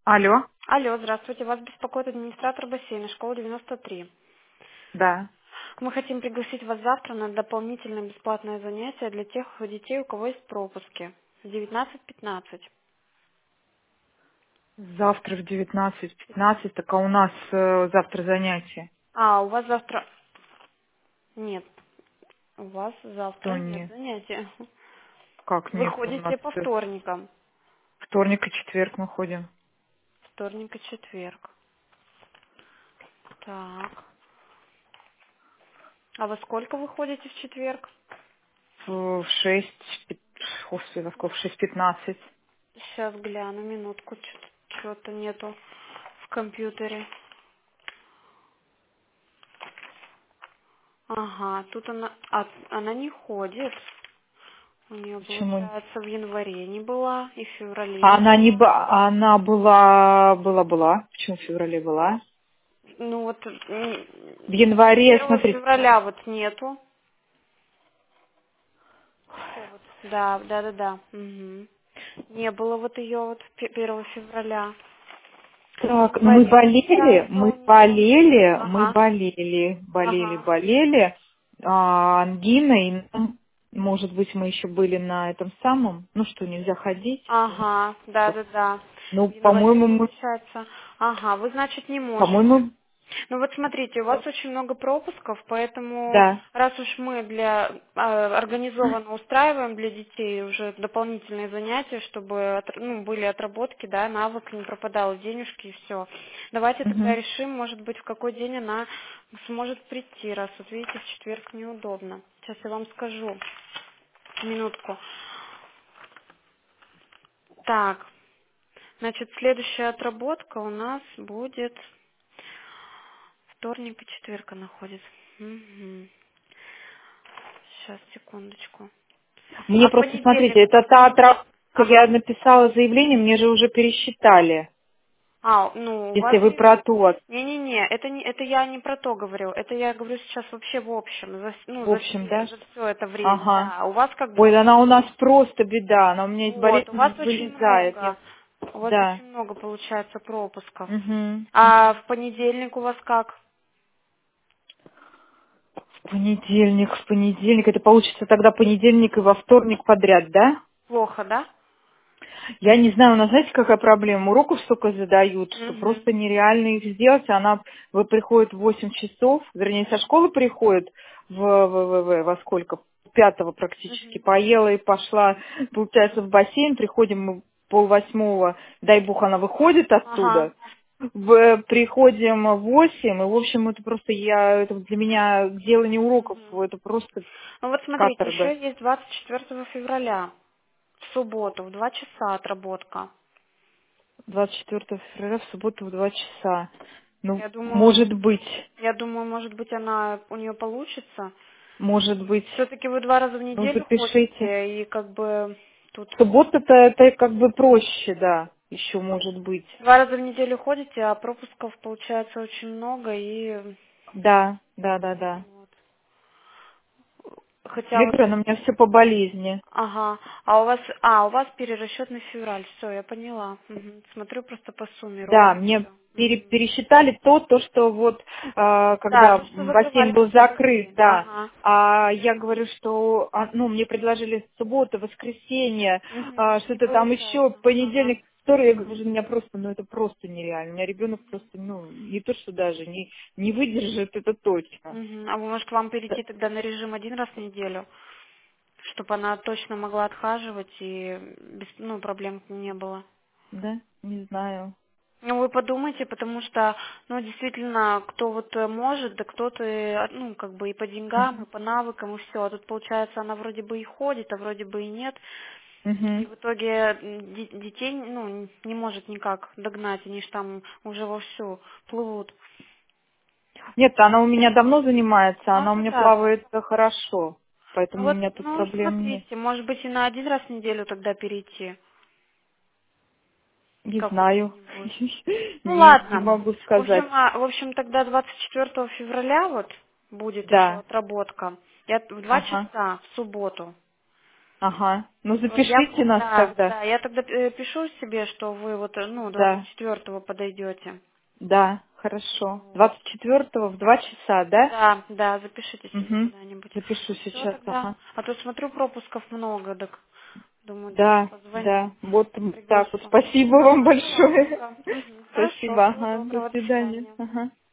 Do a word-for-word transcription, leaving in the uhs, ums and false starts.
Алло, Алло, здравствуйте. Вас беспокоит администратор бассейна, школа девяносто три. да. Мы хотим пригласить вас завтра на дополнительное бесплатное занятие для тех детей, у кого есть пропуски. В девятнадцать пятнадцать. Завтра в девятнадцать пятнадцать, так а у нас э, завтра занятие. А, у вас завтра... Нет, у вас завтра То нет не, занятия. как Вы нет, у нас ходите по э, вторникам. вторник и четверг мы ходим. Вторник и четверг. Так. А во сколько вы ходите в четверг? В шесть, пи- господи, во сколько? В шесть пятнадцать. Сейчас гляну, минутку. Что-то нету в компьютере. Ага, тут она, а, она не ходит. У нее, Почему? получается, в январе не была, и в феврале А не она не была. ба- она была, была, была. Почему в феврале была? Ну вот м, В январе, первого смотри. февраля вот нету. Всё вот. Да, да, да, да. Мгм. Не было вот ее вот пе- первого февраля. В Так, ну мы январе, болели, получается, мы у нее. болели, мы Ага, болели, болели, ага, болели а, ангиной. Ну, может быть, мы еще были на этом самом, ну что, нельзя ходить. ага, да, да, да. В Ну, январе, по-моему, мы, получается. Ага, вы, значит, не можете. по-моему, Ну вот смотрите, у вас очень много пропусков, поэтому да. раз уж мы для э, организованно устраиваем для детей уже дополнительные занятия, чтобы от- ну, были отработки, да, навык, не пропадало денежки и все. Давайте тогда Мгм. решим, может быть, в какой день она сможет прийти, раз вот видите, в четверг неудобно. Сейчас я вам скажу. Минутку. Так, значит, следующая отработка у нас будет вторник и четверг она ходит. Мгм. Сейчас, секундочку. Мне А в просто, смотрите, понедельник, это в та понедельник, отработка, я ага. написала заявление, мне же уже пересчитали, А, ну, у если вас вы есть... про то. Не-не-не, это, не, это я не про то говорю, это я говорю сейчас вообще в общем, за, с- ну, В за общем, все, да? за все это время, Ага. да. У вас как бы Ой, вот, она у нас просто беда, она у меня из вот, у вас болезни очень вылезает. Я- много, у вас Да. очень много получается пропусков. Мгм. А в понедельник у вас как? В понедельник, в понедельник. Это получится тогда понедельник и во вторник подряд, да? Плохо, да? Я не знаю, у нас знаете, какая проблема? Уроков столько задают, что Угу. просто нереально их сделать. Она вы приходит в восемь часов, вернее, со школы приходит в, в, в- в- во сколько? Пятого практически. Угу. Поела и пошла, получается, в бассейн. Приходим мы полвосьмого, дай бог, она выходит Ага. оттуда. В- приходим в восемь, и, в общем, это просто я, это для меня делание уроков, Мгм. это просто Ну вот смотрите, каторга. еще есть двадцать четвёртого февраля, в субботу, в два часа отработка. двадцать четвёртого февраля в субботу в два часа. Ну, Я думаю, может быть, я думаю, может быть, она у нее получится. может быть. Все-таки вы два раза в Ну, неделю запишите. ходите, и как бы тут Суббота-то это как бы проще, да, еще может быть. два раза в неделю ходите, а пропусков получается очень много, и Да, да, да, да. вот. Хотя Я вот, говорю, она у меня все по болезни. ага, а у вас, а, у вас перерасчет на февраль, все, я поняла. Мгм. Смотрю просто по сумме Да, ровно мне пере- все. пересчитали то, то, что вот э, Да, когда то, что бассейн закрывали был просто закрыт, бассейн. да. Ага. А я говорю, что, а, ну, мне предложили субботу, воскресенье, Мгм. а, Не что-то там еще, получается. Ага. понедельник, второй, я говорю, у меня просто, ну, это просто нереально. У меня ребенок просто, ну, не то, что даже не, не выдержит, это точно. Мгм. А вы, может, вам Да, перейти тогда на режим один раз в неделю, чтобы она точно могла отхаживать и без, ну, проблем не было? да, не знаю. Ну, вы подумайте, потому что, ну, действительно, кто вот э, может, да кто-то, э, ну, как бы и по деньгам, и Мгм. по навыкам, и все. А тут, получается, она вроде бы и ходит, а вроде бы и нет. И Мгм. в итоге м, де- детей, ну, не может никак догнать, они ж там уже вовсю плывут. Нет, она у меня давно занимается, Ну, она у это меня да, да. плавает э, хорошо, Ну поэтому у вот, меня тут ну, проблем нет. смотрите, может быть, и на один раз в неделю тогда перейти Не знаю. какой-нибудь. Ну, Не, не ладно. могу В общем, сказать. а, в общем, тогда двадцать четвёртого февраля вот будет еще Да. отработка. Я в два Ага. часа в субботу. Ага. Ну Вот я, запишите нас да, тогда. да, я тогда э, пишу себе, что вы вот, э, ну, Да. двадцать четвёртого подойдете. Да, хорошо. Вот. двадцать четвёртого в два часа, да? Да, да, запишите себе Угу. куда-нибудь. Запишу Все сейчас, тогда. ага. А то смотрю, пропусков много, так думаю, даже Да, позвоню, да. Вот так вот. приглашу. Спасибо вам Ага, не большое. за что. Мгм. Хорошо, Спасибо, всего ага. До доброго, до свидания. свидания. Ага.